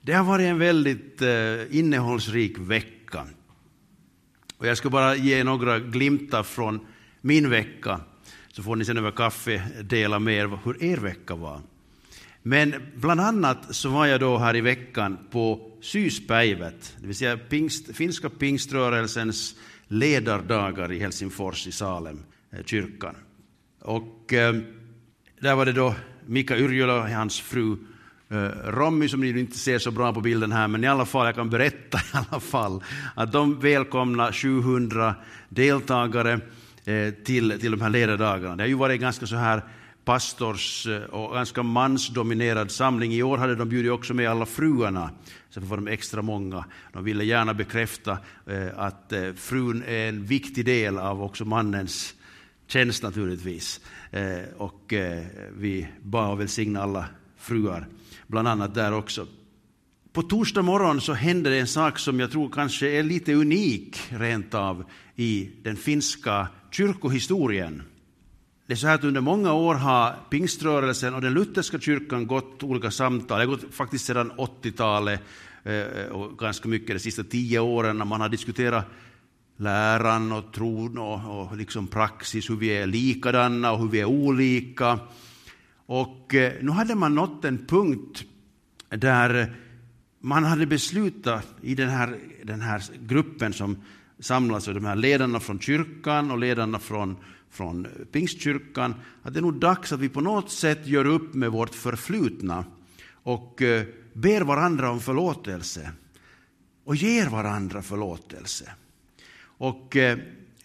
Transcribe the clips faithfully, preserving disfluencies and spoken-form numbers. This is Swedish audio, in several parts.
Det har varit en väldigt eh, innehållsrik vecka. Och jag ska bara ge några glimtar från min vecka. Så får ni sen över kaffe dela med er hur er vecka var. Men bland annat så var jag då här i veckan på Syyspäivät. Det vill säga pingst, finska pingströrelsens ledardagar i Helsingfors i Salem, kyrkan. Och eh, där var det då Mika Yrjölä och hans fru Uh, Rommy, som ni inte ser så bra på bilden här, men i alla fall, jag kan berätta i alla fall att de välkomnar sjuhundra deltagare eh, till, till de här ledardagarna. Det har ju varit ganska så här pastors och ganska mansdominerad samling. I år hade de bjudit också med alla fruarna, så var de extra många. De ville gärna bekräfta eh, att eh, frun är en viktig del av också mannens tjänst naturligtvis. Eh, och eh, vi bad och välsigna alla fruar, bland annat där också. På torsdag morgon så hände det en sak som jag tror kanske är lite unik rent av i den finska kyrkohistorien. Det är så här att under många år har pingströrelsen och den lutherska kyrkan gått olika samtal. Det har gått faktiskt sedan åttiotalet och ganska mycket de sista tio åren när man har diskuterat läran och tron och, och liksom praxis, hur vi är likadana och hur vi är olika. Och eh, nu hade man nått en punkt där man hade beslutat i den här, den här gruppen som samlas, de här ledarna från kyrkan och ledarna från, från pingstkyrkan, att det är nog dags att vi på något sätt gör upp med vårt förflutna och eh, ber varandra om förlåtelse och ger varandra förlåtelse. Och eh,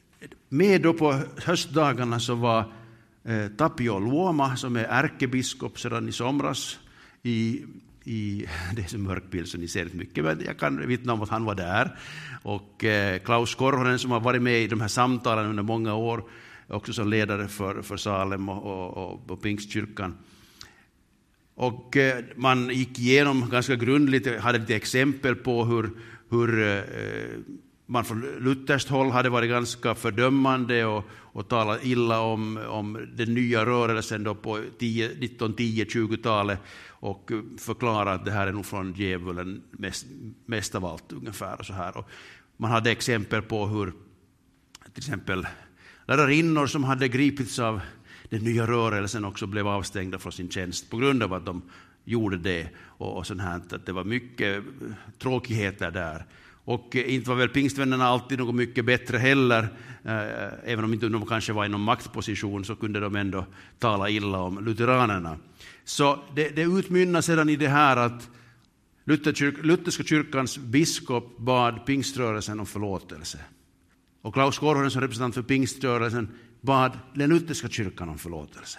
med då på höstdagarna så var Eh, Tapio Luoma, som är ärkebiskop sedan i somras i, i det är så mörk bild så ni ser inte mycket, men jag kan vittna om att han var där. Och eh, Klaus Korhonen, som har varit med i de här samtalen under många år, också som ledare för, för Salem och, och, och, och Pingstkyrkan. Och eh, man gick igenom ganska grundligt, hade lite exempel på hur, hur eh, man från lutherskt håll hade varit ganska fördömande och, och talat illa om, om den nya rörelsen då på nitton tio tjugotalet och förklarat att det här är nog från djävulen mest, mest av allt ungefär. Och så här. Och man hade exempel på hur till exempel lärarinnor som hade gripits av den nya rörelsen också blev avstängda från sin tjänst på grund av att de gjorde det. Och, och sånt här, att det var mycket tråkigheter där. Och inte var väl pingstvännerna alltid något mycket bättre heller. Eh, även om inte de kanske var i någon maktposition så kunde de ändå tala illa om lutheranerna. Så det, det utmynnar sedan i det här att Lutherkyrk, Lutherska kyrkans biskop bad pingströrelsen om förlåtelse. Och Klaus Korhonen som representant för pingströrelsen bad den Lutherska kyrkan om förlåtelse.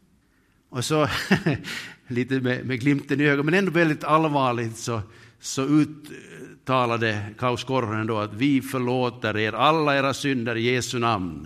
Och så lite med, med glimten i ögat, men ändå väldigt allvarligt så, så uttalade Klaus Korhonen då att vi förlåter er alla era synder i Jesu namn.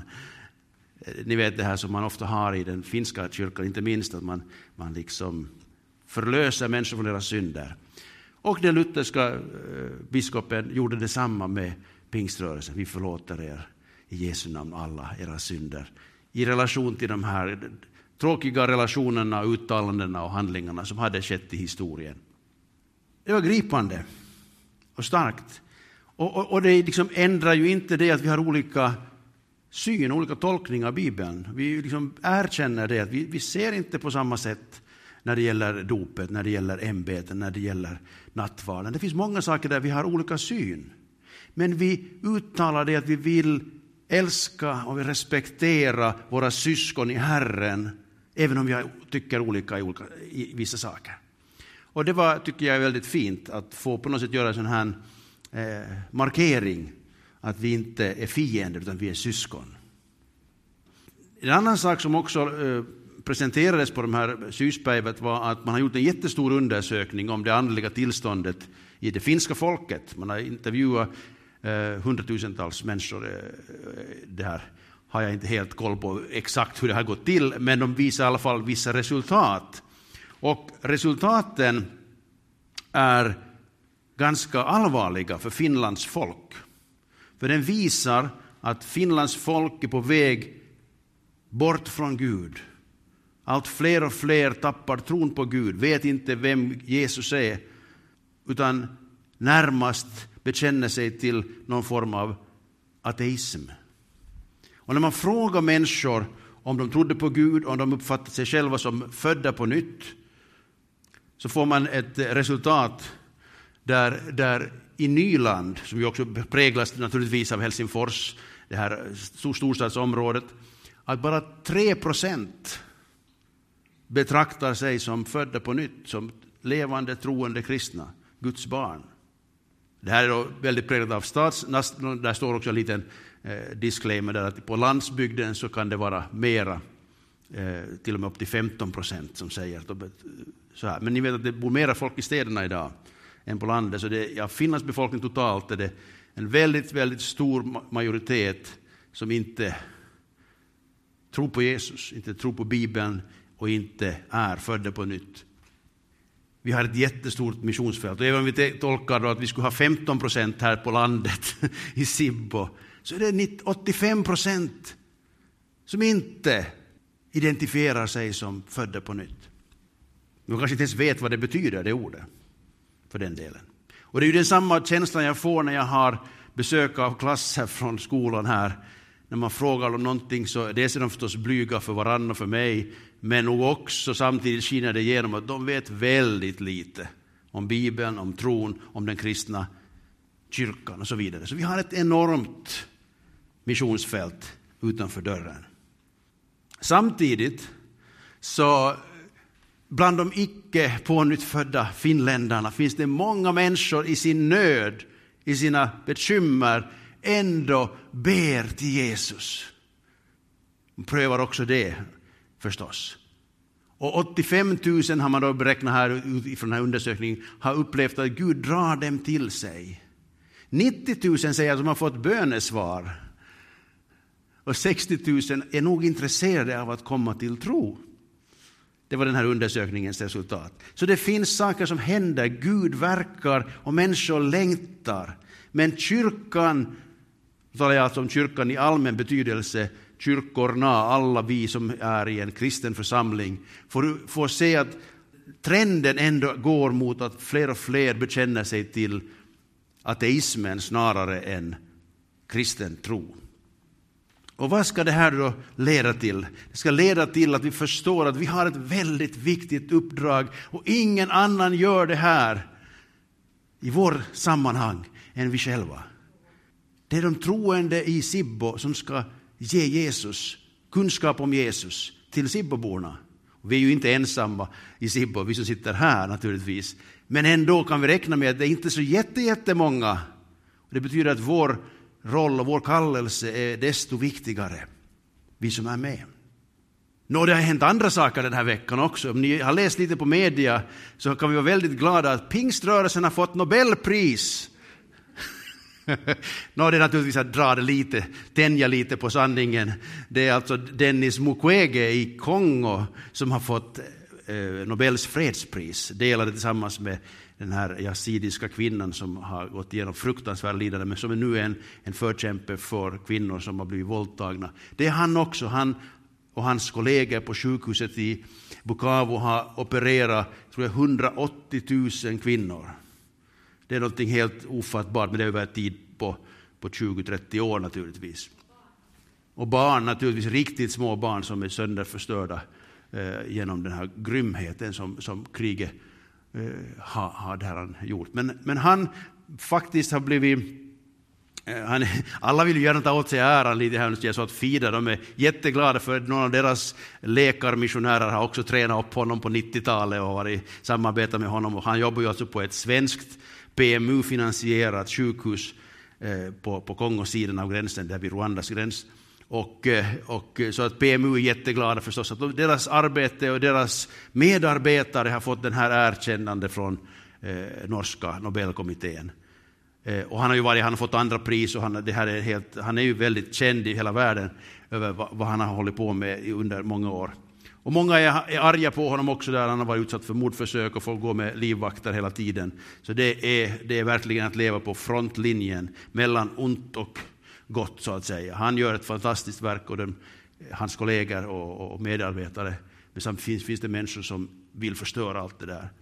Ni vet det här som man ofta har i den finska kyrkan, inte minst att man, man liksom förlöser människor från deras synder. Och den lutherska eh, biskopen gjorde detsamma med pingströrelsen. Vi förlåter er i Jesu namn alla era synder. I relation till de här tråkiga relationerna, uttalandena och handlingarna som hade skett i historien. Det var gripande och starkt. Och, och, och det liksom ändrar ju inte det att vi har olika syn, olika tolkningar av Bibeln. Vi liksom erkänner det att vi, vi ser inte på samma sätt när det gäller dopet, när det gäller ämbeten, när det gäller nattvarden. Det finns många saker där vi har olika syn. Men vi uttalar det att vi vill älska och vi respektera våra syskon i Herren, även om vi tycker olika i, olika i vissa saker. Och det var, tycker jag, är väldigt fint att få på något sätt göra en sån här eh, markering att vi inte är fiender utan vi är syskon. En annan sak som också eh, presenterades på de här Syyspäivät var att man har gjort en jättestor undersökning om det andliga tillståndet i det finska folket. Man har intervjuat eh, hundratusentals människor. Eh, det här har jag inte helt koll på exakt hur det har gått till, men de visar i alla fall vissa resultat. Och resultaten är ganska allvarliga för Finlands folk. För den visar att Finlands folk är på väg bort från Gud. Allt fler och fler tappar tron på Gud, vet inte vem Jesus är. utan närmast bekänner sig till någon form av ateism. Och när man frågar människor om de trodde på Gud, om de uppfattar sig själva som födda på nytt, så får man ett resultat där, där i Nyland, som ju också präglas naturligtvis av Helsingfors, det här storstadsområdet, att bara tre procent betraktar sig som födda på nytt, som levande, troende kristna, Guds barn. Det här är då väldigt präglat av stats... Där står också en liten eh, disclaimer där att på landsbygden så kan det vara mera, eh, till och med upp till femton procent som säger att de, så här. Men ni vet att det bor mera folk i städerna idag än på landet. Så det, ja, Finlands befolkning totalt är det en väldigt, väldigt stor majoritet som inte tror på Jesus, inte tror på Bibeln och inte är födda på nytt. Vi har ett jättestort missionsfält. Och även om vi tolkar då att vi skulle ha femton procent här på landet i Sibbo, så är det åttiofem procent som inte identifierar sig som födda på nytt. De kanske inte ens vet vad det betyder, det ordet, för den delen. Och det är ju den samma känslan jag får när jag har besök av klasser från skolan här. När man frågar om någonting så dels är de förstås blyga för varandra och för mig, men nog också samtidigt skiner det igenom att de vet väldigt lite om Bibeln, om tron, om den kristna kyrkan och så vidare. Så vi har ett enormt missionsfält utanför dörren. Samtidigt så bland de icke pånyttfödda finländarna finns det många människor i sin nöd, i sina bekymmer, ändå ber till Jesus. Man prövar också det förstås. Och åttiofem tusen har man då beräknat här utifrån den här undersökningen har upplevt att Gud drar dem till sig. nittio tusen säger att de har fått bönesvar. Och sextio tusen är nog intresserade av att komma till tro. Det var den här undersökningens resultat. Så det finns saker som händer. Gud verkar och människor längtar. Men kyrkan, talar jag alltså om kyrkan i allmän betydelse, kyrkorna, alla vi som är i en kristen församling, får, får se att trenden ändå går mot att fler och fler bekänner sig till ateismen snarare än kristen tro. Och vad ska det här då leda till? Det ska leda till att vi förstår att vi har ett väldigt viktigt uppdrag och ingen annan gör det här i vår sammanhang än vi själva. Det är de troende i Sibbo som ska ge Jesus, kunskap om Jesus till Sibboborna. Vi är ju inte ensamma i Sibbo, vi som sitter här naturligtvis. Men ändå kan vi räkna med att det är inte så jätte, jättemånga. Det betyder att vår roll och vår kallelse är desto viktigare, vi som är med. Nå, det har hänt andra saker den här veckan också. Om ni har läst lite på media så kan vi vara väldigt glada att pingströrelsen har fått Nobelpris. Nå, det är naturligtvis att dra det lite, tänja lite på sanningen. Det är alltså Denis Mukwege i Kongo som har fått eh, Nobels fredspris, delade tillsammans med den här yazidiska kvinnan som har gått igenom fruktansvärd lidande, men som är nu en, en förkämpe för kvinnor som har blivit våldtagna. Det är han också, han och hans kollegor på sjukhuset i Bukavu har opererat, tror jag, hundraåttio tusen kvinnor. Det är någonting helt ofattbart, men det är över tid på, på tjugo till trettio år naturligtvis. Och barn, naturligtvis riktigt små barn som är sönderförstörda eh, genom den här grymheten som, som kriget eh, har, har det han gjort. Men, men han faktiskt har blivit... Eh, han, alla vill ju gärna ta åt sig äran lite här, så att Fida, de är jätteglada för att någon av deras läkarmissionärer har också tränat upp honom på nittiotalet och varit samarbeta med honom. Och han jobbar ju alltså på ett svenskt P M U-finansierat sjukhus eh, på, på Kongosidan av gränsen, där vid Rwandas gräns. Och, eh, och, så att P M U är jätteglada förstås att deras arbete och deras medarbetare har fått den här erkännande från eh, norska Nobelkommittén. Eh, och han har ju varit, han har fått andra pris och han, det här är helt, han är ju väldigt känd i hela världen över vad, vad han har hållit på med under många år. Och många är, är arga på honom också, där han har varit utsatt för mordförsök och får gå med livvakter hela tiden. Så det är, det är verkligen att leva på frontlinjen mellan ont och gott, så att säga. Han gör ett fantastiskt verk och den, hans kollegor och, och medarbetare. Men samtidigt finns, finns det människor som vill förstöra allt det där.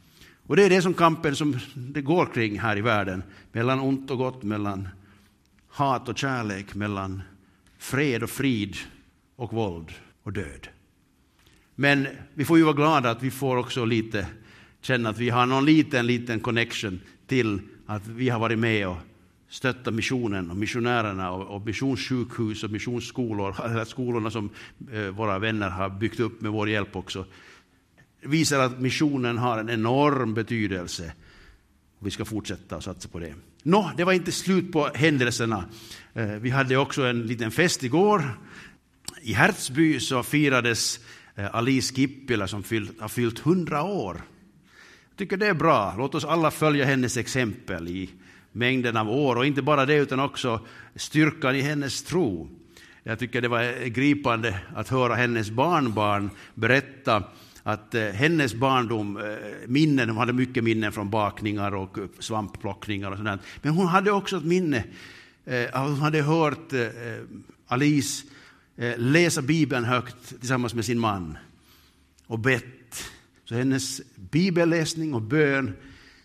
Och det är det som kampen som det går kring här i världen. Mellan ont och gott, mellan hat och kärlek, mellan fred och frid och våld och död. Men vi får ju vara glada att vi får också lite känna att vi har någon liten, liten connection till att vi har varit med och stöttat missionen och missionärerna och, och missionssjukhus och missionsskolor, eller skolorna som eh, våra vänner har byggt upp med vår hjälp också. Det visar att missionen har en enorm betydelse. Vi ska fortsätta och satsa på det. Nå, det var inte slut på händelserna. Eh, vi hade också en liten fest igår. I Hertsby så firades eh, Alice Kippila som fyllt, har fyllt hundra år. Jag tycker det är bra. Låt oss alla följa hennes exempel i mängden av år. Och inte bara det utan också styrkan i hennes tro. Jag tycker det var gripande att höra hennes barnbarn berätta att eh, hennes barndom, eh, minnen, hon hade mycket minnen från bakningar och svampplockningar och sådant. Men hon hade också ett minne. Eh, hon hade hört eh, Alice eh, läsa Bibeln högt tillsammans med sin man och bett. Så hennes bibelläsning och bön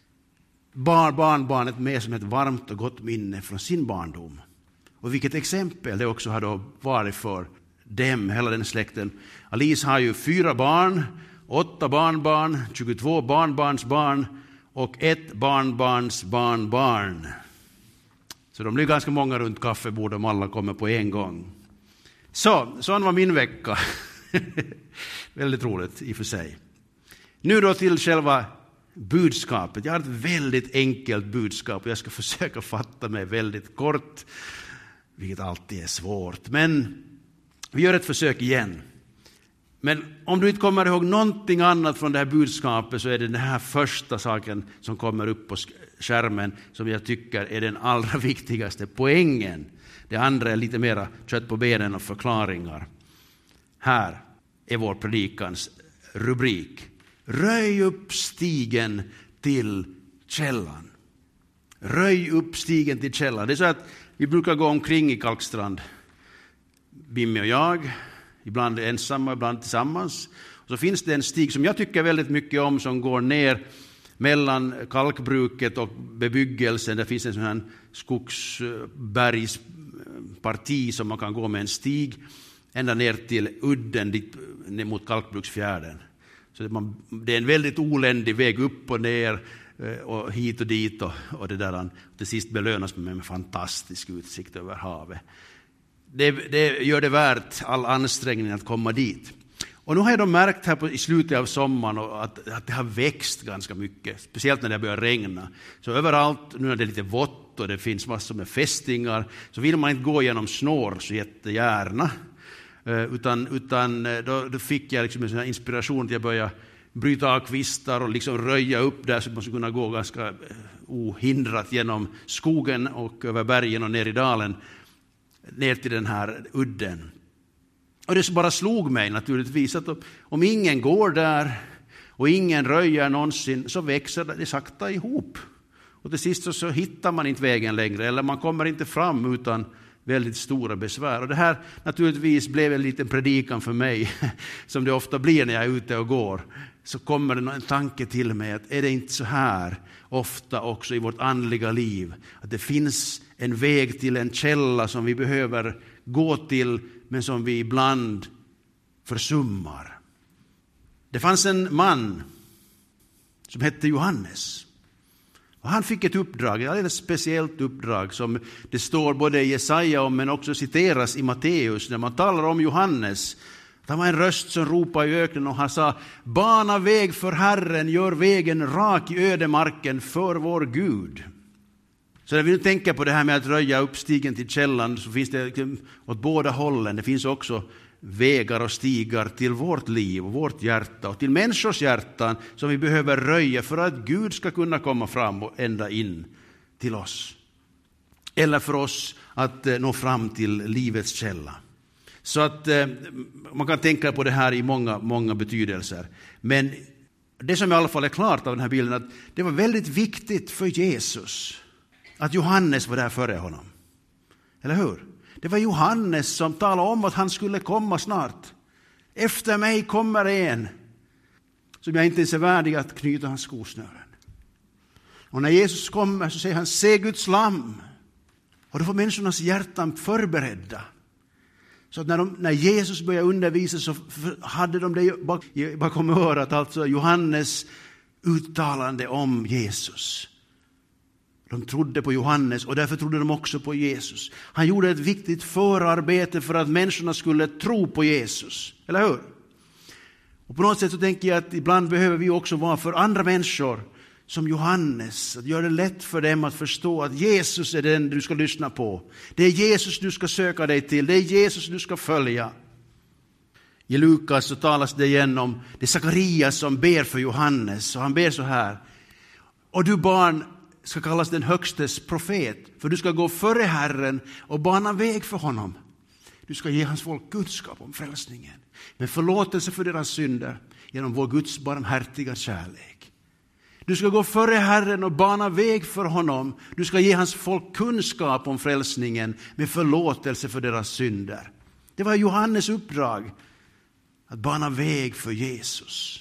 bar barnbarnet med som ett varmt och gott minne från sin barndom. Och vilket exempel det också hade varit för dem, hela den släkten. Alice har ju fyra barn, åtta barnbarn, tjugotvå barnbarnsbarn och ett barnbarns barnbarn. Så de blir ganska många runt kaffebordet om alla kommer på en gång. Så, sån var min vecka. Väldigt roligt i och för sig. Nu då till själva budskapet. Jag har ett väldigt enkelt budskap och jag ska försöka fatta mig väldigt kort, vilket alltid är svårt. Men vi gör ett försök igen. Men om du inte kommer ihåg någonting annat från det här budskapet så är det den här första saken som kommer upp på skärmen som jag tycker är den allra viktigaste poängen. Det andra är lite mera kött på benen och förklaringar. Här är vår predikans rubrik. Röj upp stigen till källan. Röj upp stigen till källan. Det är så att vi brukar gå omkring i Kalkstrand, Bimmi och jag, ibland ensamma, ibland tillsammans. Och så finns det en stig som jag tycker väldigt mycket om som går ner mellan kalkbruket och bebyggelsen. Det finns en sån här skogsbergsparti som man kan gå med en stig ända ner till udden dit, ner mot Kalkbruksfjärden. Så det, man, det är en väldigt oländig väg upp och ner och hit och dit och, och det där. Till sist belönas man med en fantastisk utsikt över havet. Det, det gör det värt all ansträngning att komma dit. Och nu har jag då märkt här på, i slutet av sommaren att, att det har växt ganska mycket. Speciellt när det börjar regna. Så överallt, nu när det är lite vått och det finns massor med fästingar, så vill man inte gå genom snår så jättegärna. Utan, utan då, då fick jag liksom en sån här inspiration att jag började bryta av kvistar och liksom röja upp där så att man skulle kunna gå ganska ohindrat genom skogen och över bergen och ner i dalen ner till den här udden. Och det bara slog mig naturligtvis att om ingen går där och ingen röjer någonsin så växer det sakta ihop. Och till sist så, så hittar man inte vägen längre eller man kommer inte fram utan väldigt stora besvär. Och det här naturligtvis blev en liten predikan för mig som det ofta blir när jag är ute och går. Så kommer det en tanke till mig att är det inte så här ofta också i vårt andliga liv att det finns en väg till en källa som vi behöver gå till men som vi ibland försummar. Det fanns en man som hette Johannes. Och han fick ett uppdrag, ett alldeles speciellt uppdrag som det står både i Jesaja om men också citeras i Matteus när man talar om Johannes. Det var en röst som ropade i öknen och han sa: bana väg för Herren, gör vägen rak i ödemarken för vår Gud. Så när vi nu tänker på det här med att röja upp stigen till källan så finns det åt båda hållen. Det finns också vägar och stigar till vårt liv och vårt hjärta och till människors hjärtan som vi behöver röja för att Gud ska kunna komma fram och ända in till oss. Eller för oss att nå fram till livets källa. Så att eh, man kan tänka på det här i många, många betydelser. Men det som i alla fall är klart av den här bilden att det var väldigt viktigt för Jesus att Johannes var där före honom. Eller hur? Det var Johannes som talade om att han skulle komma snart. Efter mig kommer en som jag inte är så värdig att knyta hans skosnören. Och när Jesus kommer så säger han, se Guds lamm. Och då får människornas hjärtan förberedda. Så att när, de, när Jesus började undervisa så hade de det bakom örat, alltså Johannes uttalande om Jesus. De trodde på Johannes och därför trodde de också på Jesus. Han gjorde ett viktigt förarbete för att människorna skulle tro på Jesus. Eller hur? Och på något sätt så tänker jag att ibland behöver vi också vara för andra människor som Johannes. Att göra det lätt för dem att förstå att Jesus är den du ska lyssna på. Det är Jesus du ska söka dig till. Det är Jesus du ska följa. I Lukas så talas det igen om det är Sakarias som ber för Johannes. Och han ber så här. Och du barn ska kallas den högstes profet. För du ska gå före Herren och bana väg för honom. Du ska ge hans folk kunskap om frälsningen. Med förlåtelse för deras synder genom vår Guds barmhärtiga kärlek. Du ska gå före Herren och bana väg för honom. Du ska ge hans folk kunskap om frälsningen med förlåtelse för deras synder. Det var Johannes uppdrag. Att bana väg för Jesus.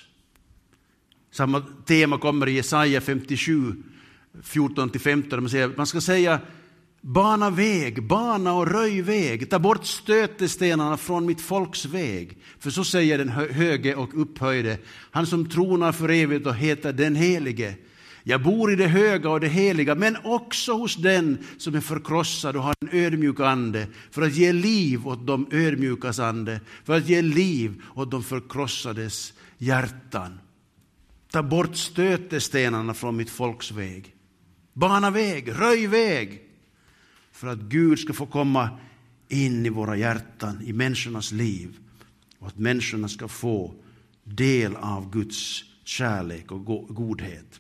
Samma tema kommer i Jesaja femtiosju, fjorton till femton. Man, säger, man ska säga bana väg, bana och röj väg. Ta bort stötestenarna från mitt folks väg. För så säger den höge och upphöjde. Han som tronar för evigt och heter den helige. Jag bor i det höga och det heliga, men också hos den som är förkrossad och har en ödmjuk ande, för att ge liv åt de ödmjukas ande, för att ge liv åt de förkrossades hjärtan. Ta bort stötestenarna från mitt folks väg. Bana väg, röj väg, för att Gud ska få komma in i våra hjärtan, i människornas liv, och att människorna ska få del av Guds kärlek och godhet.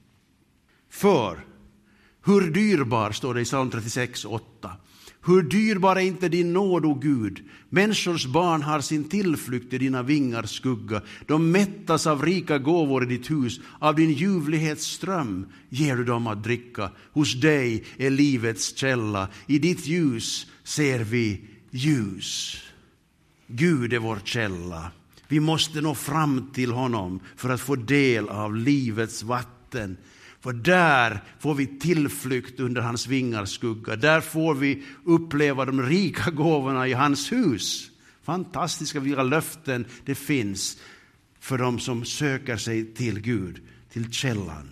För hur dyrbar, står det i psalm trettiosex åtta. Hur dyrbar är inte din nåd, o Gud. Människors barn har sin tillflykt i dina vingars skugga. De mättas av rika gåvor i ditt hus. Av din ljuvlighetsström ger du dem att dricka. Hos dig är livets källa. I ditt ljus ser vi ljus. Gud är vår källa. Vi måste nå fram till honom för att få del av livets vatten. För där får vi tillflykt under hans vingars skugga. Där får vi uppleva de rika gåvorna i hans hus. Fantastiska vilka löften det finns för dem som söker sig till Gud, till källan.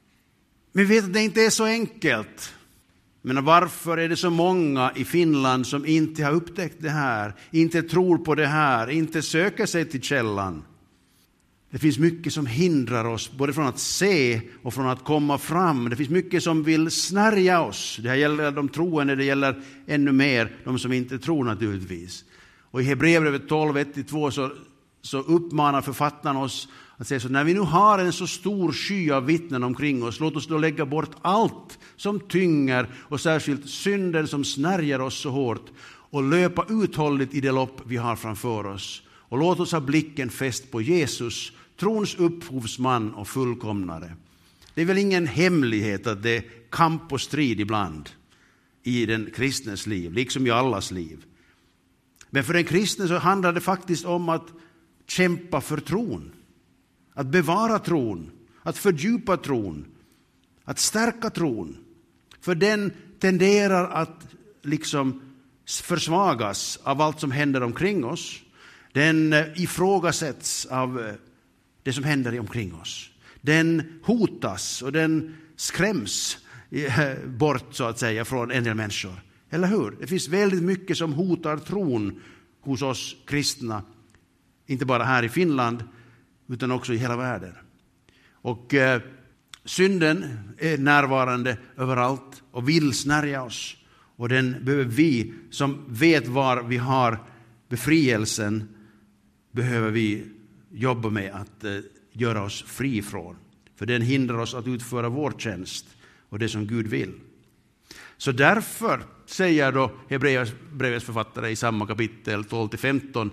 Men vi vet att det inte är så enkelt. Men varför är det så många i Finland som inte har upptäckt det här, inte tror på det här, inte söker sig till källan? Det finns mycket som hindrar oss både från att se och från att komma fram. Det finns mycket som vill snärja oss. Det här gäller de troende, det gäller ännu mer de som inte tror naturligtvis. Och i Hebreerbrevet tolv ett till två så, så uppmanar författaren oss att säga så: när vi nu har en så stor sky av vittnen omkring oss, låt oss då lägga bort allt som tynger och särskilt synden som snärjar oss så hårt och löpa uthålligt i det lopp vi har framför oss. Och låt oss ha blicken fäst på Jesus, trons upphovsman och fullkomnare. Det är väl ingen hemlighet att det är kamp och strid ibland i den kristnes liv, liksom i allas liv. Men för den kristne så handlar det faktiskt om att kämpa för tron. Att bevara tron, att fördjupa tron, att stärka tron. För den tenderar att liksom försvagas av allt som händer omkring oss. Den ifrågasätts av det som händer omkring oss. Den hotas och den skräms bort så att säga från en del människor. Eller hur? Det finns väldigt mycket som hotar tron hos oss kristna. Inte bara här i Finland utan också i hela världen. Och eh, synden är närvarande överallt och vill snärja oss. Och den behöver vi som vet var vi har befrielsen, behöver vi jobba med att eh, göra oss fri från. För den hindrar oss att utföra vår tjänst och det som Gud vill. Så därför säger då Hebreerbrevets författare i samma kapitel tolv till femton: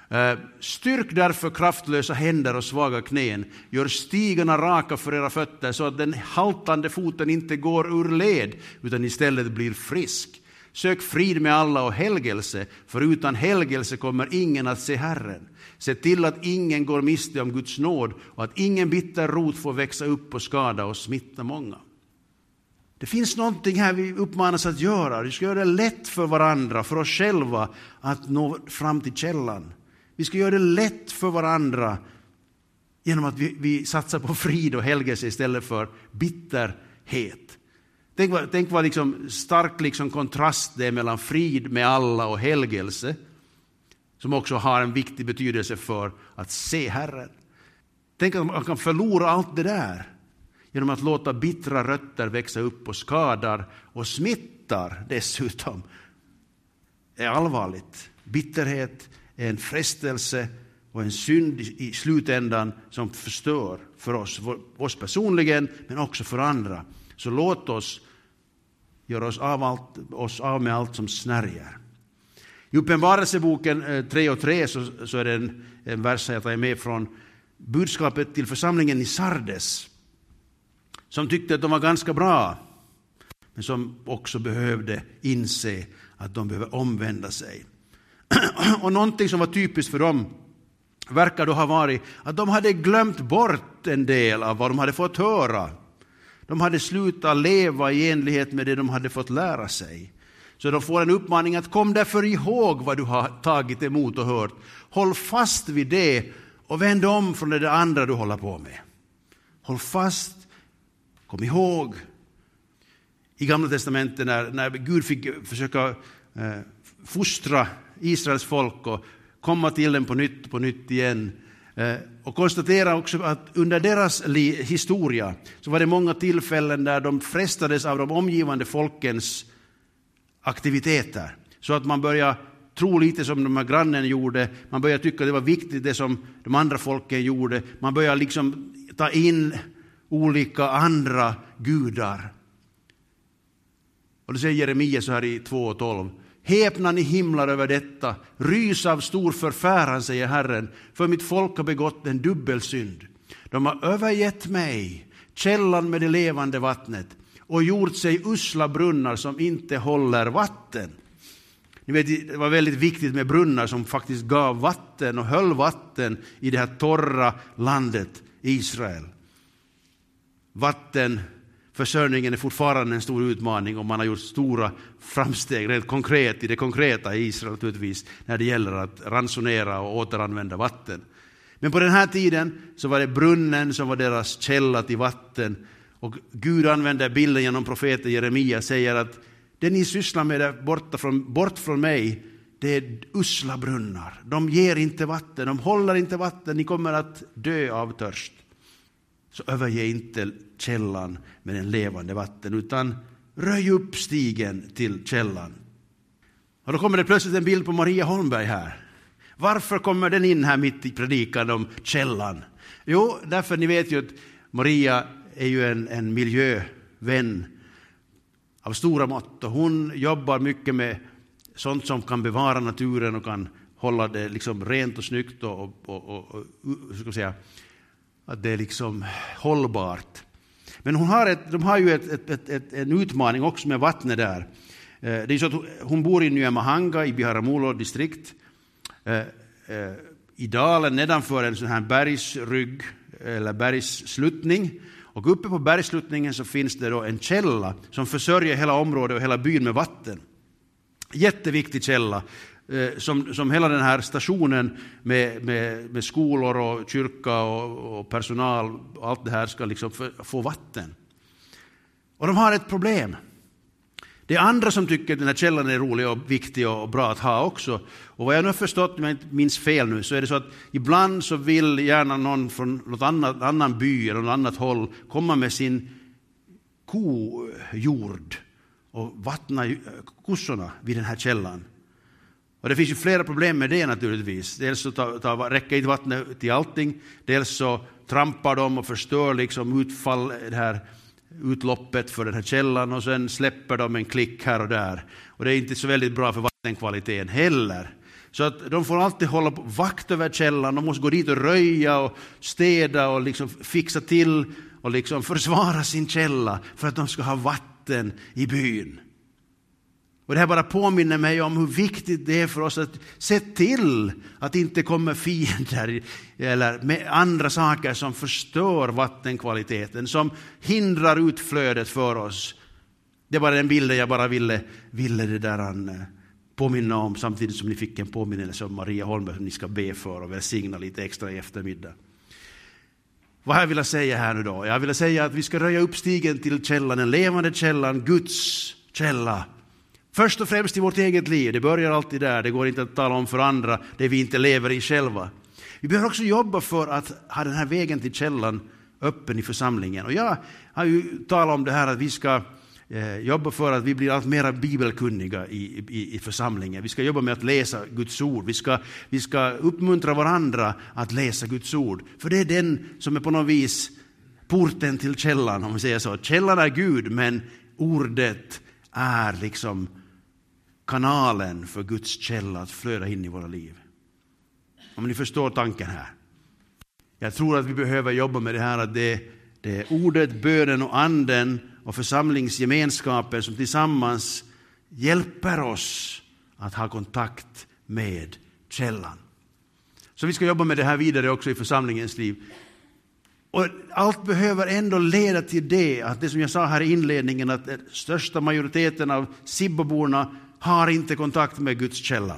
styrk därför kraftlösa händer och svaga knän. Gör stigarna raka för era fötter så att den haltande foten inte går ur led utan istället blir frisk. Sök frid med alla och helgelse, för utan helgelse kommer ingen att se Herren. Se till att ingen går miste om Guds nåd och att ingen bitter rot får växa upp och skada och smitta många. Det finns någonting här vi uppmanas att göra. Vi ska göra det lätt för varandra, för oss själva, att nå fram till källan. Vi ska göra det lätt för varandra genom att vi, vi satsar på frid och helgelse istället för bitterhet. Tänk vad, tänk vad liksom stark liksom kontrast det är mellan frid med alla och helgelse, som också har en viktig betydelse för att se Herren. Tänk att man kan förlora allt det där genom att låta bittra rötter växa upp och skadar och smittar dessutom. Det är allvarligt. Bitterhet är en frestelse och en synd i slutändan som förstör för oss, oss personligen men också för andra. Så låt oss göra oss av, allt, oss av med allt som snärjer. I Uppenbarelseboken tre och tre så, så är det en, en vers jag tar med från budskapet till församlingen i Sardes, som tyckte att de var ganska bra, men som också behövde inse att de behöver omvända sig. Och någonting som var typiskt för dem verkar då ha varit att de hade glömt bort en del av vad de hade fått höra. De hade slutat leva i enlighet med det de hade fått lära sig. Så de får en uppmaning att kom därför ihåg vad du har tagit emot och hört. Håll fast vid det och vänd om från det andra du håller på med. Håll fast, kom ihåg. I Gamla testamentet när, när Gud fick försöka eh, fostra Israels folk och komma till dem på nytt på nytt igen. Eh, och konstatera också att under deras li- historia så var det många tillfällen där de frestades av de omgivande folkens aktiviteter. Så att man börjar tro lite som de här grannen gjorde. Man börjar tycka det var viktigt det som de andra folken gjorde. Man börjar liksom ta in olika andra gudar. Och det säger Jeremia så här i två och tolv. Häpna ni himlar över detta. Rys av stor förfäran, säger Herren. För mitt folk har begått en dubbelsynd. De har övergett mig, källan med det levande vattnet, och gjort sig usla brunnar som inte håller vatten. Ni vet, det var väldigt viktigt med brunnar som faktiskt gav vatten och höll vatten i det här torra landet Israel. Vattenförsörjningen är fortfarande en stor utmaning och man har gjort stora framsteg rent konkret i det konkreta i Israel naturligtvis när det gäller att ransonera och återanvända vatten. Men på den här tiden så var det brunnen som var deras källa till vatten. Och Gud använder bilden genom profeten Jeremia, säger att det ni sysslar med där borta från, bort från mig, det är usla brunnar. De ger inte vatten, de håller inte vatten, ni kommer att dö av törst. Så överge inte källan med den levande vatten, utan röj upp stigen till källan. Och då kommer det plötsligt en bild på Maria Holmberg här. Varför kommer den in här mitt i predikan om källan? Jo, därför ni vet ju att Maria är ju en, en miljövän av stora mått. Och hon jobbar mycket med sånt som kan bevara naturen och kan hålla det liksom rent och snyggt och, och, och, och hur ska jag säga, att det är liksom hållbart. Men hon har ett, de har ju ett, ett, ett, ett, en utmaning också med vattnet där. Det är så att hon bor i Nyamahanga i Biharamulo distrikt. I dalen nedanför en sån här bergsrygg eller bergssluttning. Och uppe på bergssluttningen så finns det då en källa som försörjer hela området och hela byn med vatten. Jätteviktig källa. Som, som hela den här stationen med, med, med skolor och kyrka och, och personal och allt det här ska liksom få, få vatten. Och de har ett problem. Det är andra som tycker att den här källan är rolig och viktig och bra att ha också. Och vad jag nu har förstått, om jag inte minns fel nu, så är det så att ibland så vill gärna någon från något annat, annan by eller något annat håll komma med sin kojord och vattna kossorna vid den här källan. Och det finns ju flera problem med det naturligtvis. Dels så ta, ta, räcker inte vattnet till allting. Dels så trampar de och förstör liksom utfall, det här utloppet för den här källan. Och sen släpper de en klick här och där. Och det är inte så väldigt bra för vattenkvaliteten heller. Så att de får alltid hålla på vakt över källan. De måste gå dit och röja och städa och liksom fixa till och liksom försvara sin källa för att de ska ha vatten i byn. Och det här bara påminner mig om hur viktigt det är för oss att se till att det inte kommer fiender eller med andra saker som förstör vattenkvaliteten, som hindrar utflödet för oss Det var den bilden jag bara ville, ville det där han påminna om, samtidigt som ni fick en påminnelse om Maria Holmberg som ni ska be för och välsigna lite extra i eftermiddag. Vad jag vill säga här nu då? Jag vill säga att vi ska röja upp stigen till källan, den levande källan, Guds källa. Först och främst i vårt eget liv. Det börjar alltid där. Det går inte att tala om för andra det vi inte lever i själva. Vi behöver också jobba för att ha den här vägen till källan öppen i församlingen. Och jag har ju talat om det här att vi ska eh, jobba för att vi blir allt mer bibelkunniga i, i, i församlingen. Vi ska jobba med att läsa Guds ord. Vi ska, vi ska uppmuntra varandra att läsa Guds ord. För det är den som är på något vis porten till källan, om vi säger så. Källan är Gud, men ordet är liksom kanalen för Guds källa att flöda in i våra liv. Om ni förstår tanken här. Jag tror att vi behöver jobba med det här att det, det är ordet, bönen och anden och församlingsgemenskapen som tillsammans hjälper oss att ha kontakt med källan. Så vi ska jobba med det här vidare också i församlingens liv. Och allt behöver ändå leda till det, att det som jag sa här i inledningen, att den största majoriteten av Sibboborna har inte kontakt med Guds källa.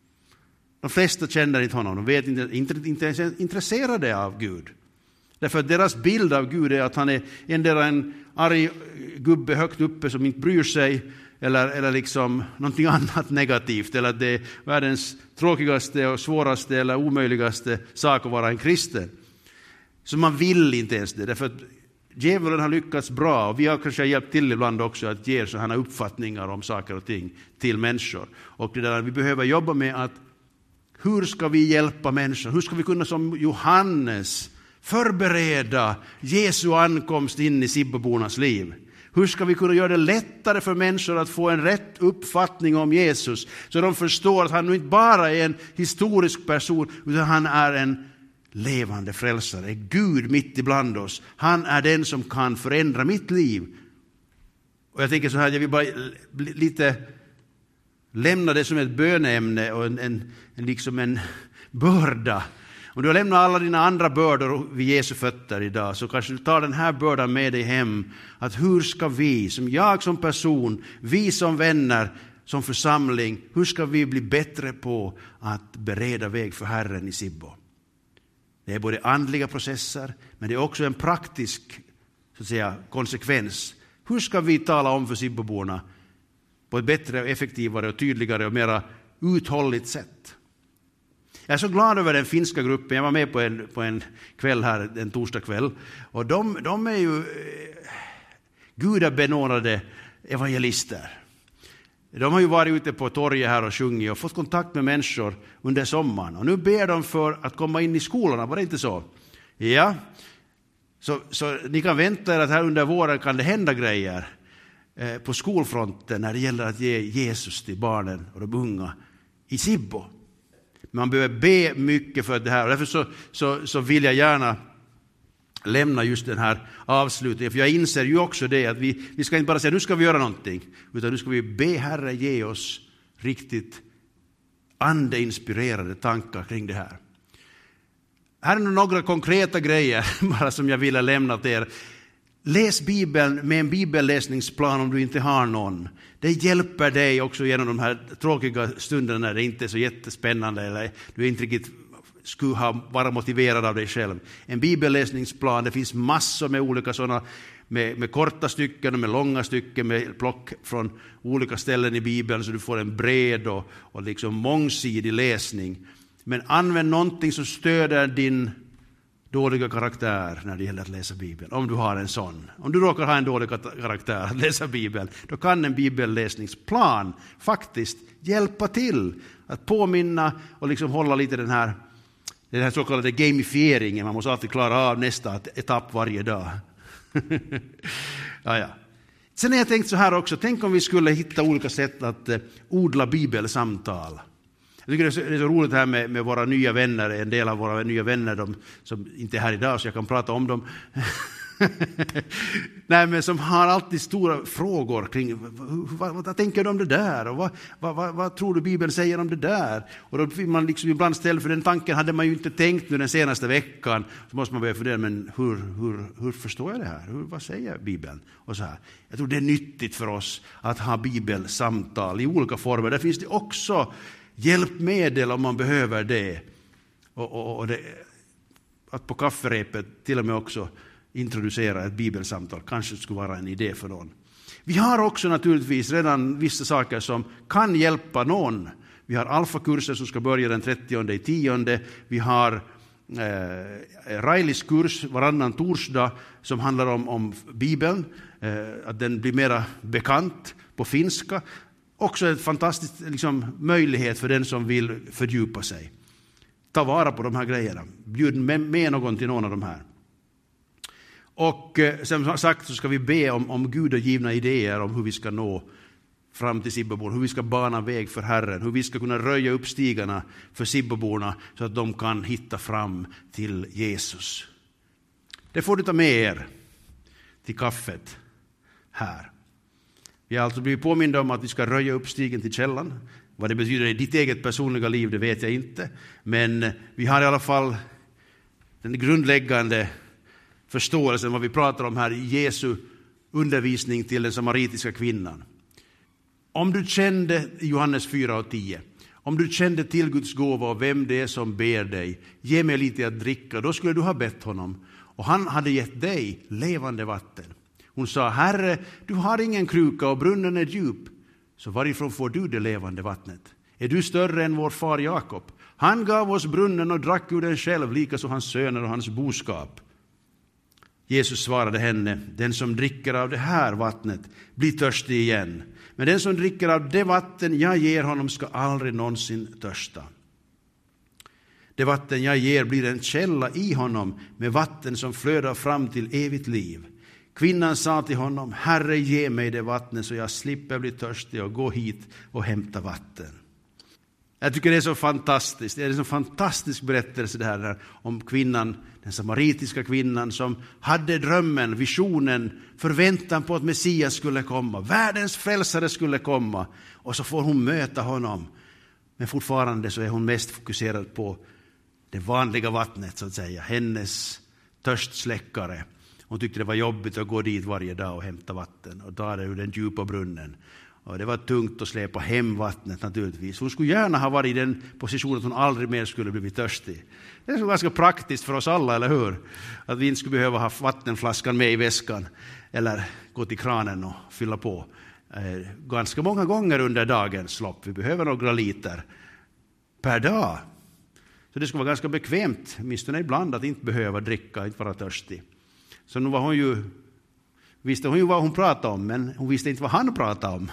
De flesta känner inte honom, de vet inte, inte, inte är intresserade av Gud. Därför att deras bild av Gud är att han är endera en arg gubbe högt uppe som inte bryr sig, eller, eller liksom någonting annat negativt, eller att det är världens tråkigaste och svåraste eller omöjligaste sak att vara en kristen. Så man vill inte ens det, därför att djävulen har lyckats bra, och vi har kanske hjälpt till ibland också att ge sådana uppfattningar om saker och ting till människor. Och det där vi behöver jobba med att hur ska vi hjälpa människor? Hur ska vi kunna som Johannes förbereda Jesu ankomst in i Sibbobornas liv? Hur ska vi kunna göra det lättare för människor att få en rätt uppfattning om Jesus, så de förstår att han nu inte bara är en historisk person, utan han är en levande frälsare, Gud mitt ibland oss. Han är den som kan förändra mitt liv. Och jag tänker så här, jag vill bara lite lämna det som ett böneämne och en, en, en, liksom en börda. Om du har lämnat alla dina andra bördor vid Jesu fötter idag, så kanske du tar den här bördan med dig hem. Att hur ska vi, som jag som person, vi som vänner, som församling, hur ska vi bli bättre på att bereda väg för Herren i Sibbo? Det är både andliga processer, men det är också en praktisk, så att säga, konsekvens. Hur ska vi tala om för Sibboborna på ett bättre, effektivare och tydligare och mera uthålligt sätt? Jag är så glad över den finska gruppen. Jag var med på en, på en kväll här, en torsdag kväll. Och de, de är ju gudabenådade evangelister. De har ju varit ute på torget här och sjungit och fått kontakt med människor under sommaren. Och nu ber de för att komma in i skolorna, var det inte så? Ja, så, så ni kan vänta er att här under våren kan det hända grejer eh, på skolfronten när det gäller att ge Jesus till barnen och de unga i Sibbo. Man behöver be mycket för det här, och därför så, så, så vill jag gärna lämna just den här avslutningen. För jag inser ju också det att vi, vi ska inte bara säga nu ska vi göra någonting, utan nu ska vi be Herre ge oss riktigt andeinspirerade tankar kring det här. Här är några konkreta grejer bara som jag ville lämna till er. Läs Bibeln med en bibelläsningsplan om du inte har någon. Det hjälper dig också genom de här tråkiga stunderna när det inte är så jättespännande eller du inte riktigt skulle ha vara motiverad av dig själv. En bibelläsningsplan, det finns massor med olika sådana, med, med korta stycken och med långa stycken, med plock från olika ställen i Bibeln, så du får en bred och, och liksom mångsidig läsning. Men använd någonting som stöder din dåliga karaktär när det gäller att läsa Bibeln. Om du har en sån. Om du råkar ha en dålig karaktär att läsa Bibeln, då kan en bibelläsningsplan faktiskt hjälpa till att påminna och liksom hålla lite den här, den här så kallade gamifieringen. Man måste alltid klara av nästa etapp varje dag. ja, ja. Sen har jag tänkt så här också. Tänk om vi skulle hitta olika sätt att eh, odla bibelsamtal. Jag tycker det är så, det är så roligt här med, med våra nya vänner. En del av våra nya vänner, de, som inte är här idag, så jag kan prata om dem. Nej, men som har alltid stora frågor kring vad, vad, vad tänker du om det där? Och vad, vad, vad, vad tror du Bibeln säger om det där? Och då vill man liksom ibland ställa, för den tanken hade man ju inte tänkt nu den senaste veckan. Så måste man börja fundera, men hur, hur, hur förstår jag det här? Hur, vad säger Bibeln? Och så här. Jag tror det är nyttigt för oss att ha bibelsamtal i olika former. Där finns det också hjälpmedel om man behöver det. Och, och, och det, att på kafferepet till och med också introducera ett bibelsamtal kanske skulle vara en idé för någon. Vi har också naturligtvis redan vissa saker som kan hjälpa någon. Vi har alfakurser som ska börja den trettionde i tionde. Vi har eh, Railis kurs varannan torsdag som handlar om, om Bibeln. Eh, att den blir mera bekant på finska. Också en fantastisk liksom, möjlighet för den som vill fördjupa sig. Ta vara på de här grejerna. Bjud med, med någon till någon av de här. Och eh, som sagt så ska vi be om, om gudagivna idéer om hur vi ska nå fram till Sibboborna, hur vi ska bana väg för Herren, hur vi ska kunna röja upp stigarna för Sibboborna så att de kan hitta fram till Jesus. Det får du ta med er till kaffet här. Vi har alltså blivit påminda om att vi ska röja upp stigen till källan. Vad det betyder i ditt eget personliga liv, det vet jag inte. Men vi har i alla fall den grundläggande förståelsen vad vi pratar om här i Jesu undervisning till den samaritiska kvinnan. Om du kände Johannes fyra och tio, om du kände till Guds gåva och vem det är som ber dig, ge mig lite att dricka, då skulle du ha bett honom. Och han hade gett dig levande vatten. Hon sa, Herre, du har ingen kruka och brunnen är djup. Så varifrån får du det levande vattnet? Är du större än vår far Jakob? Han gav oss brunnen och drack ur den själv, likaså hans söner och hans boskap. Jesus svarade henne, den som dricker av det här vattnet blir törstig igen. Men den som dricker av det vatten jag ger honom ska aldrig någonsin törsta. Det vatten jag ger blir en källa i honom med vatten som flödar fram till evigt liv. Kvinnan sa till honom, Herre, ge mig det vattnet så jag slipper bli törstig och gå hit och hämta vatten. Jag tycker det är så fantastiskt. Det är en så fantastisk berättelse det här om kvinnan, den samaritiska kvinnan som hade drömmen, visionen, förväntan på att Messias skulle komma. Världens frälsare skulle komma. Och så får hon möta honom. Men fortfarande så är hon mest fokuserad på det vanliga vattnet så att säga. Hennes törstsläckare. Hon tyckte det var jobbigt att gå dit varje dag och hämta vatten och ta det ur den djupa brunnen. Och det var tungt att släpa hem vattnet naturligtvis. Hon skulle gärna ha varit i den positionen att hon aldrig mer skulle bli törstig. Det är så ganska praktiskt för oss alla, eller hur? Att vi inte skulle behöva ha vattenflaskan med i väskan eller gå till kranen och fylla på. Eh, ganska många gånger under dagens lopp. Vi behöver några liter per dag. Så det skulle vara ganska bekvämt, åtminstone ibland, att inte behöva dricka, inte vara törstig. Så nu var hon ju, visste hon ju vad hon pratade om, men hon visste inte vad han pratade om.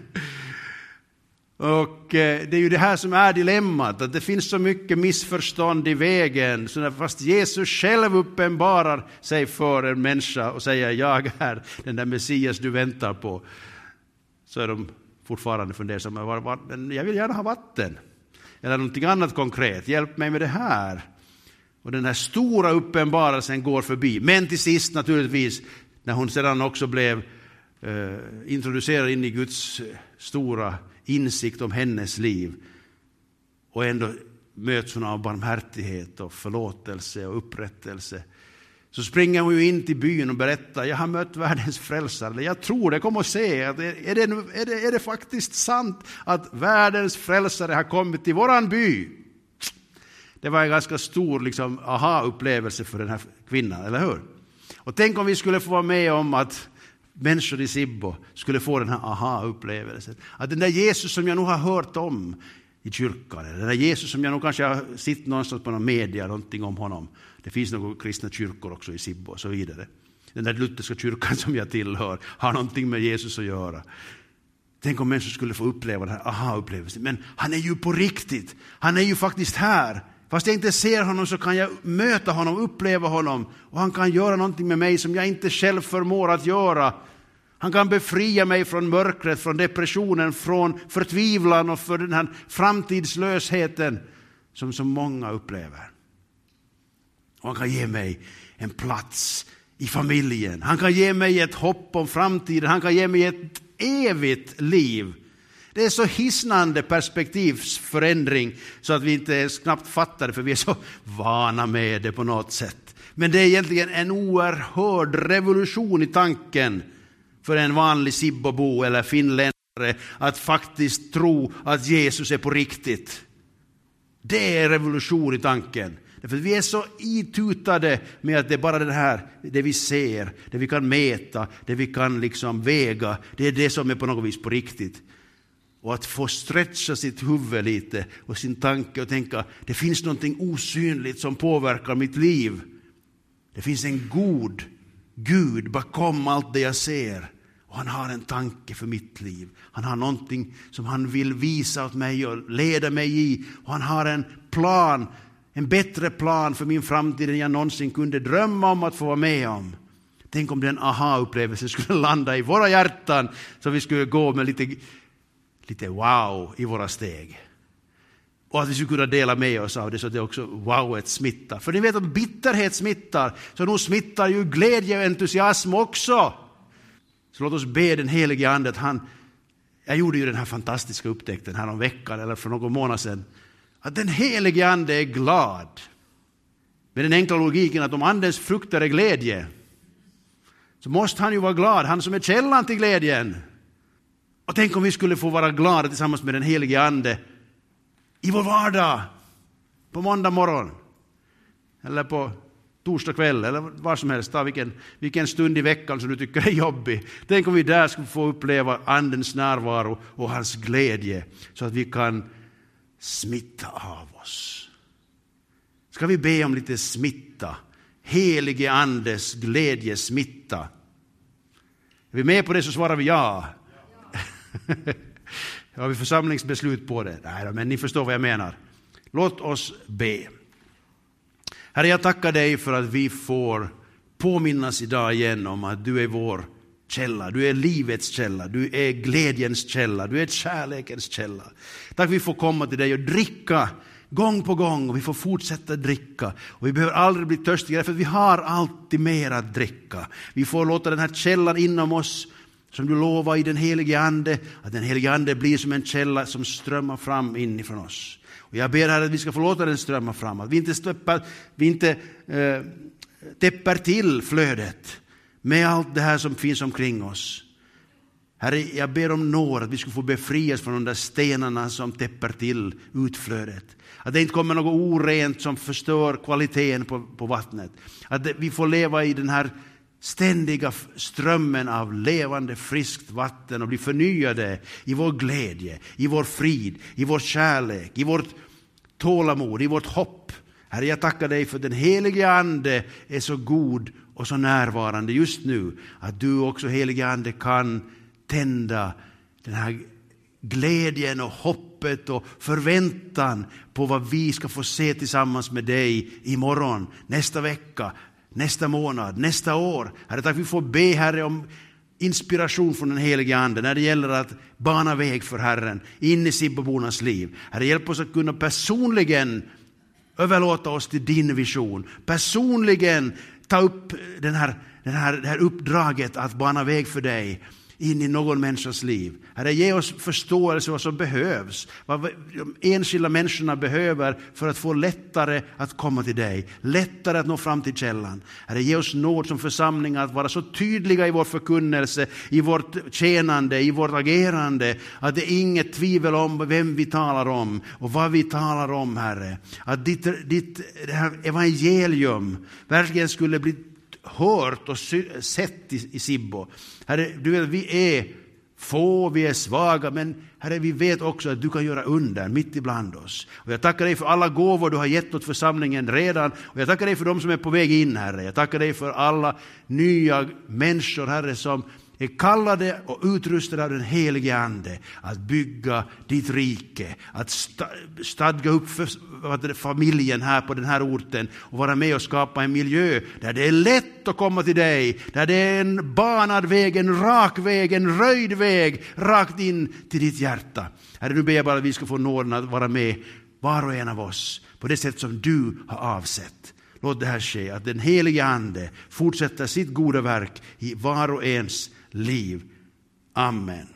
Och eh, det är ju det här som är dilemmat, att det finns så mycket missförstånd i vägen. Så när fast Jesus själv uppenbarar sig för en människa och säger, jag är den där Messias du väntar på, så är de fortfarande fundersamma, jag vill gärna ha vatten. Eller någonting annat konkret, hjälp mig med det här. Och den här stora uppenbarelsen går förbi. Men till sist naturligtvis, när hon sedan också blev eh, introducerad in i Guds stora insikt om hennes liv. Och ändå möts hon av barmhärtighet och förlåtelse och upprättelse. Så springer hon ju in till byn och berättar, jag har mött världens frälsare. Jag tror det, kom och se. Är det, är, det, är, det, är det faktiskt sant att världens frälsare har kommit till våran by? Det var en ganska stor liksom, aha-upplevelse för den här kvinnan, eller hur? Och tänk om vi skulle få vara med om att människor i Sibbo skulle få den här aha-upplevelsen. Att den där Jesus som jag nog har hört om i kyrkan, eller den där Jesus som jag nog kanske har sett någonstans på någon media, någonting om honom. Det finns några kristna kyrkor också i Sibbo och så vidare. Den där lutherska kyrkan som jag tillhör har någonting med Jesus att göra. Tänk om människor skulle få uppleva den här aha-upplevelsen. Men han är ju på riktigt. Han är ju faktiskt här. Fast jag inte ser honom så kan jag möta honom, uppleva honom. Och han kan göra någonting med mig som jag inte själv förmår att göra. Han kan befria mig från mörkret, från depressionen, från förtvivlan och för den här framtidslösheten som så många upplever. Och han kan ge mig en plats i familjen. Han kan ge mig ett hopp om framtiden. Han kan ge mig ett evigt liv. Det är så hisnande perspektivsförändring så att vi inte ens knappt fattar det, för vi är så vana med det på något sätt. Men det är egentligen en oerhörd revolution i tanken för en vanlig Sibbobo eller finländare att faktiskt tro att Jesus är på riktigt. Det är revolution i tanken. För vi är så itutade med att det är bara det här, det vi ser, det vi kan mäta, det vi kan liksom väga, det är det som är på något vis på riktigt. Och att få stretcha sitt huvud lite och sin tanke och tänka, det finns någonting osynligt som påverkar mitt liv. Det finns en god Gud bakom allt det jag ser. Och han har en tanke för mitt liv. Han har någonting som han vill visa åt mig och leda mig i. Och han har en plan, en bättre plan för min framtid än jag någonsin kunde drömma om att få vara med om. Tänk om den aha-upplevelsen skulle landa i våra hjärtan, så vi skulle gå med lite, lite wow i våra steg. Och att vi skulle kunna dela med oss av det, så att det också wowet smittar. För ni vet att bitterhet smittar, så nog smittar ju glädje och entusiasm också. Så låt oss be den helige ande att han, jag gjorde ju den här fantastiska upptäckten här om veckan eller för någon månad sedan, att den helige ande är glad. Med den enkla logiken att om andens frukter är glädje, så måste han ju vara glad, han som är källan till glädjen. Och tänk om vi skulle få vara glada tillsammans med den helige ande i vår vardag, på måndag morgon eller på torsdag kväll eller vad som helst, ta vilken, vilken stund i veckan som du tycker är jobbig. Tänk om vi där skulle få uppleva andens närvaro och hans glädje, så att vi kan smitta av oss. Ska vi be om lite smitta? Helige andes glädje smitta. Är vi med på det, så svarar vi ja. Ja. Har vi församlingsbeslut på det? Nej, men ni förstår vad jag menar. Låt oss be. Herre, jag tackar dig för att vi får påminnas idag igen om att du är vår källa. Du är livets källa. Du är glädjens källa. Du är kärlekens källa. Tack vi får komma till dig och dricka gång på gång. Och vi får fortsätta dricka. Och vi behöver aldrig bli törstiga, för vi har alltid mer att dricka. Vi får låta den här källan inom oss, som du lovar i den helige ande, att den helige ande blir som en källa som strömmar fram inifrån oss. Och jag ber här att vi ska få låta den strömma fram. Att vi inte, stöppar, vi inte äh, täpper till flödet med allt det här som finns omkring oss. Herre, jag ber om nåd att vi ska få befrias från de där stenarna som täpper till utflödet. Att det inte kommer något orent som förstör kvaliteten på, på vattnet. Att det, vi får leva i den här ständiga strömmen av levande friskt vatten och bli förnyade i vår glädje, i vår frid, i vår kärlek, i vårt tålamod, i vårt hopp. Herre, jag tackar dig för den helige ande är så god och så närvarande just nu, att du också, helige ande, kan tända den här glädjen och hoppet och förväntan på vad vi ska få se tillsammans med dig imorgon, nästa vecka, nästa månad, nästa år. Herre, tack vi får be, Herre, om inspiration från den helige ande när det gäller att bana väg för Herren in i Sibbobornas liv. Herre, hjälp oss att kunna personligen överlåta oss till din vision. Personligen ta upp den här, den här, det här uppdraget att bana väg för dig in i någon människas liv. Herre, ge oss förståelse vad som behövs. Vad de enskilda människorna behöver för att få lättare att komma till dig. Lättare att nå fram till källan. Herre, ge oss nåd som församling att vara så tydliga i vår förkunnelse, i vårt tjänande, i vårt agerande. Att det är inget tvivel om vem vi talar om och vad vi talar om, Herre. Att ditt, ditt det här evangelium verkligen skulle bli hört och sett i, i Sibbo. Herre, du vet, vi är få, vi är svaga, men Herre, vi vet också att du kan göra under mitt ibland oss. Och jag tackar dig för alla gåvor du har gett åt församlingen redan, och jag tackar dig för de som är på väg in, Herre. Jag tackar dig för alla nya människor, Herre, som är kallade och utrustade av den helige ande att bygga ditt rike, att stadga upp för familjen här på den här orten och vara med och skapa en miljö där det är lätt att komma till dig, där det är en banad väg, en rak väg, en röjd väg rakt in till ditt hjärta. Herre, nu ber jag bara att vi ska få nåden att vara med, var och en av oss, på det sätt som du har avsett. låt det här ske. Att den helige Ande fortsätter sitt goda verk i var och ens liv. Amen.